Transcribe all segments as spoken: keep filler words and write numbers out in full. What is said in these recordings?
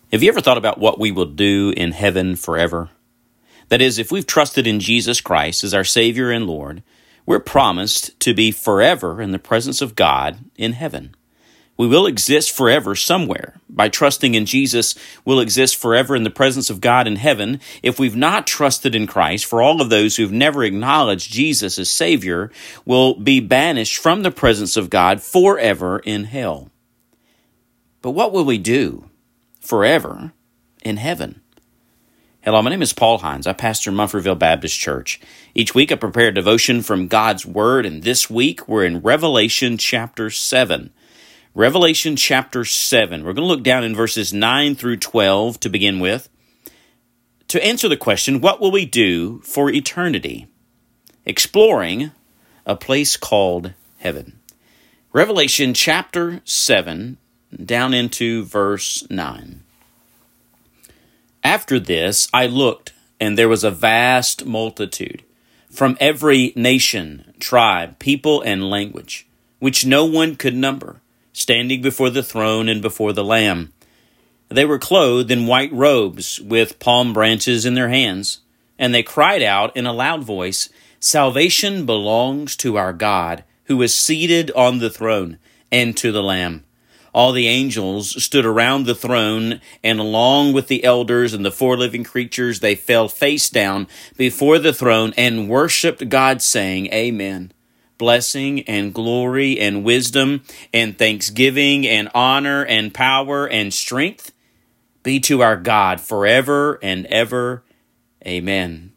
Have you ever thought about what we will do in heaven forever? That is, if we've trusted in Jesus Christ as our Savior and Lord, we're promised to be forever in the presence of God in heaven. We will exist forever somewhere. By trusting in Jesus, we'll exist forever in the presence of God in heaven. If we've not trusted in Christ, for all of those who've never acknowledged Jesus as Savior, will be banished from the presence of God forever in hell. But what will we do forever in heaven? Hello, my name is Paul Hines. I pastor Munfordville Baptist Church. Each week I prepare a devotion from God's Word, and this week we're in Revelation chapter seven. Revelation chapter seven. We're going to look down in verses nine through twelve to begin with. To answer the question, what will we do for eternity? Exploring a place called heaven. Revelation chapter seven, down into verse nine. After this I looked, and there was a vast multitude from every nation, tribe, people, and language, which no one could number, standing before the throne and before the Lamb. They were clothed in white robes with palm branches in their hands, and they cried out in a loud voice, "Salvation belongs to our God, who is seated on the throne, and to the Lamb." All the angels stood around the throne, and along with the elders and the four living creatures, they fell face down before the throne and worshiped God, saying, "Amen. Blessing and glory and wisdom and thanksgiving and honor and power and strength be to our God forever and ever. Amen."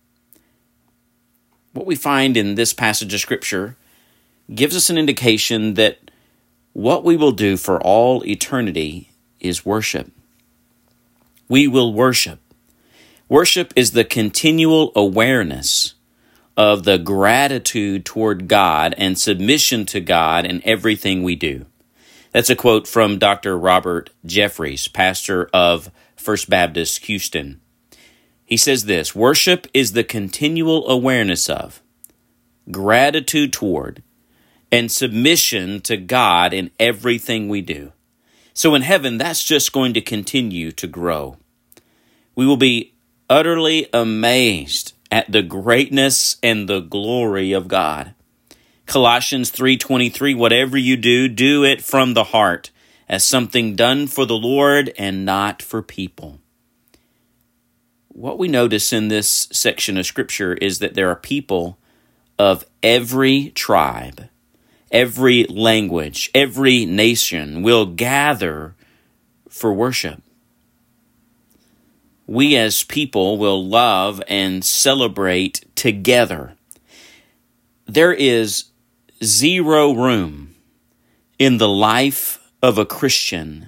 What we find in this passage of Scripture gives us an indication that what we will do for all eternity is worship. We will worship. Worship is the continual awareness of the gratitude toward God and submission to God in everything we do. That's a quote from Doctor Robert Jeffries, pastor of First Baptist Houston. He says this: worship is the continual awareness of, gratitude toward, and submission to God in everything we do. So in heaven, that's just going to continue to grow. We will be utterly amazed at the greatness and the glory of God. Colossians three twenty-three, whatever you do, do it from the heart, as something done for the Lord and not for people. What we notice in this section of Scripture is that there are people of every tribe, every language, every nation will gather for worship. We as people will love and celebrate together. There is zero room in the life of a Christian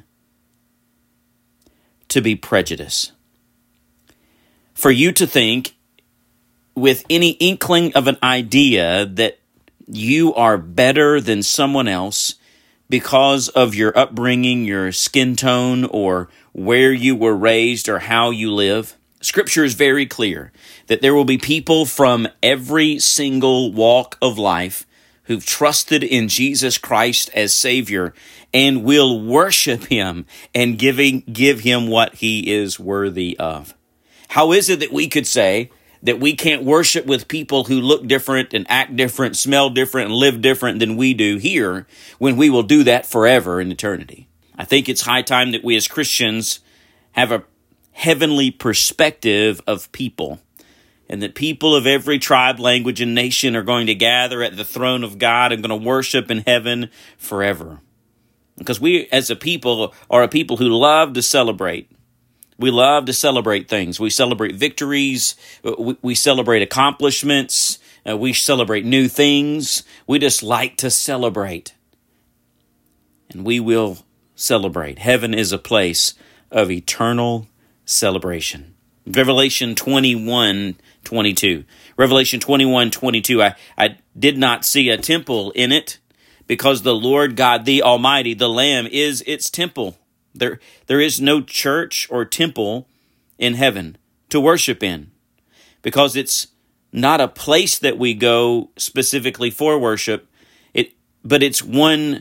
to be prejudiced. For you to think with any inkling of an idea that you are better than someone else because of your upbringing, your skin tone, or where you were raised or how you live. Scripture is very clear that there will be people from every single walk of life who've trusted in Jesus Christ as Savior and will worship Him and giving, give Him what He is worthy of. How is it that we could say that we can't worship with people who look different and act different, smell different, and live different than we do here, when we will do that forever in eternity? I think it's high time that we as Christians have a heavenly perspective of people, and that people of every tribe, language, and nation are going to gather at the throne of God and going to worship in heaven forever. Because we as a people are a people who love to celebrate. We love to celebrate things. We celebrate victories. We, we celebrate accomplishments. Uh, we celebrate new things. We just like to celebrate. And we will celebrate. Heaven is a place of eternal celebration. Revelation twenty-one twenty-two. Revelation twenty-one twenty-two. I, I did not see a temple in it, because the Lord God, the Almighty, the Lamb, is its temple. There, there is no church or temple in heaven to worship in, because it's not a place that we go specifically for worship, it, but it's one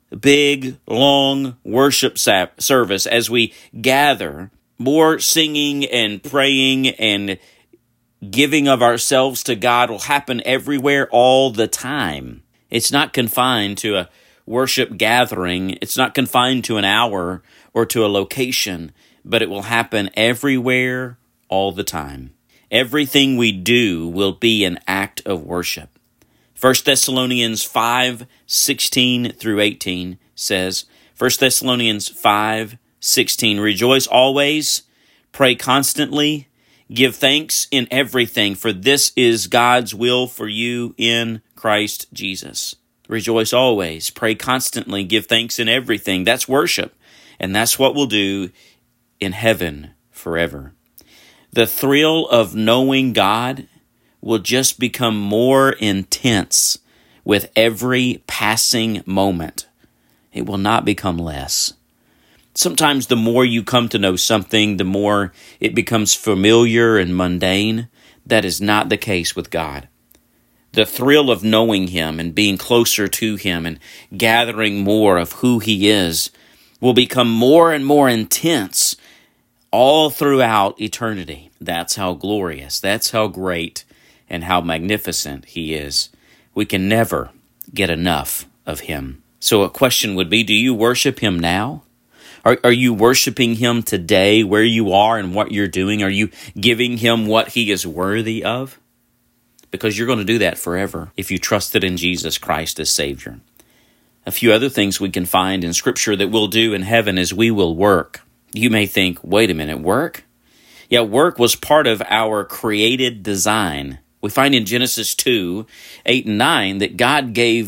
big, long worship service as we gather, more singing and praying and giving of ourselves to God will happen everywhere all the time. It's not confined to a worship gathering. It's not confined to an hour or to a location, but it will happen everywhere all the time. Everything we do will be an act of worship. First Thessalonians five sixteen through eighteen says, First Thessalonians five sixteen, rejoice always, pray constantly, give thanks in everything, for this is God's will for you in Christ Jesus. Rejoice always, pray constantly, give thanks in everything. That's worship, and that's what we'll do in heaven forever. The thrill of knowing God will just become more intense with every passing moment. It will not become less. Sometimes the more you come to know something, the more it becomes familiar and mundane. That is not the case with God. The thrill of knowing Him and being closer to Him and gathering more of who He is will become more and more intense all throughout eternity. That's how glorious, that's how great, and how magnificent He is. We can never get enough of Him. So a question would be, do you worship Him now? Are, are you worshiping Him today where you are and what you're doing? Are you giving Him what He is worthy of? Because you're going to do that forever if you trusted in Jesus Christ as Savior. A few other things we can find in Scripture that we'll do in heaven is we will work. You may think, wait a minute, work? Yeah, work was part of our created design. We find in Genesis two, eight and nine that God gave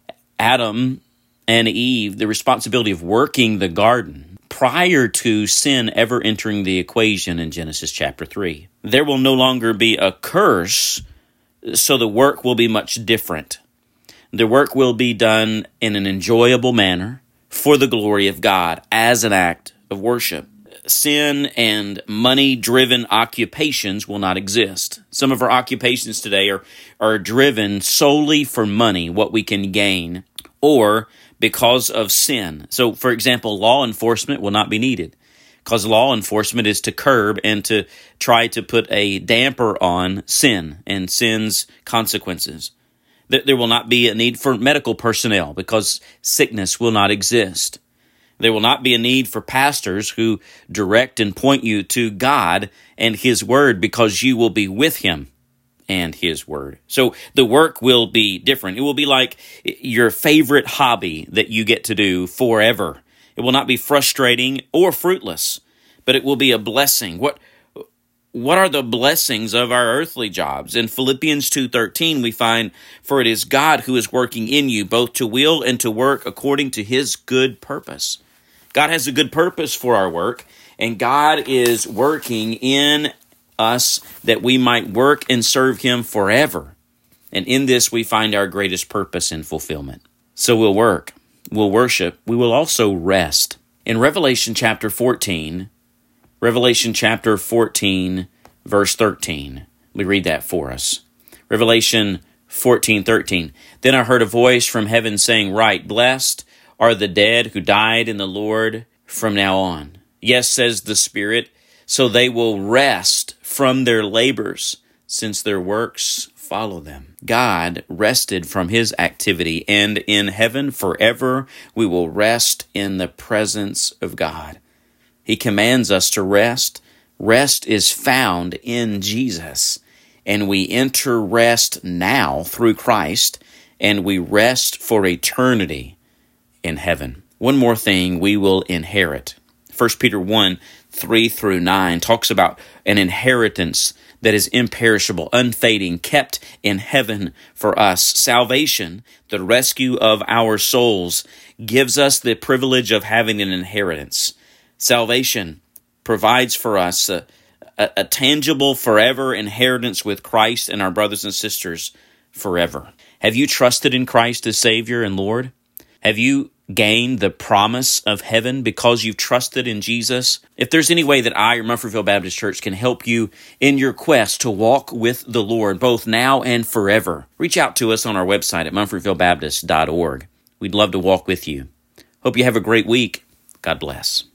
Adam and Eve the responsibility of working the garden prior to sin ever entering the equation in Genesis chapter three. There will no longer be a curse, so the work will be much different. The work will be done in an enjoyable manner for the glory of God as an act of worship. Sin and money-driven occupations will not exist. Some of our occupations today are, are driven solely for money, what we can gain, or because of sin. So, for example, law enforcement will not be needed because law enforcement is to curb and to try to put a damper on sin and sin's consequences. There will not be a need for medical personnel because sickness will not exist. There will not be a need for pastors who direct and point you to God and His Word because you will be with Him and His Word. So the work will be different. It will be like your favorite hobby that you get to do forever. It will not be frustrating or fruitless, but it will be a blessing. What What are the blessings of our earthly jobs? In Philippians two thirteen, we find, for it is God who is working in you, both to will and to work according to His good purpose. God has a good purpose for our work, and God is working in us that we might work and serve Him forever. And in this, we find our greatest purpose and fulfillment. So we'll work, we'll worship, we will also rest. In Revelation chapter fourteen, Revelation chapter fourteen, verse thirteen. We read that for us. Revelation fourteen, thirteen. Then I heard a voice from heaven saying, Write, blessed are the dead who died in the Lord from now on. Yes, says the Spirit, so they will rest from their labors, since their works follow them. God rested from His activity, and in heaven forever we will rest in the presence of God. He commands us to rest. Rest is found in Jesus, and we enter rest now through Christ, and we rest for eternity in heaven. One more thing we will inherit. First Peter one, three through nine talks about an inheritance that is imperishable, unfading, kept in heaven for us. Salvation, the rescue of our souls, gives us the privilege of having an inheritance. Salvation provides for us a, a, a tangible forever inheritance with Christ and our brothers and sisters forever. Have you trusted in Christ as Savior and Lord? Have you gained the promise of heaven because you've trusted in Jesus? If there's any way that I or Munfordville Baptist Church can help you in your quest to walk with the Lord, both now and forever, reach out to us on our website at munfordville baptist dot org. We'd love to walk with you. Hope you have a great week. God bless.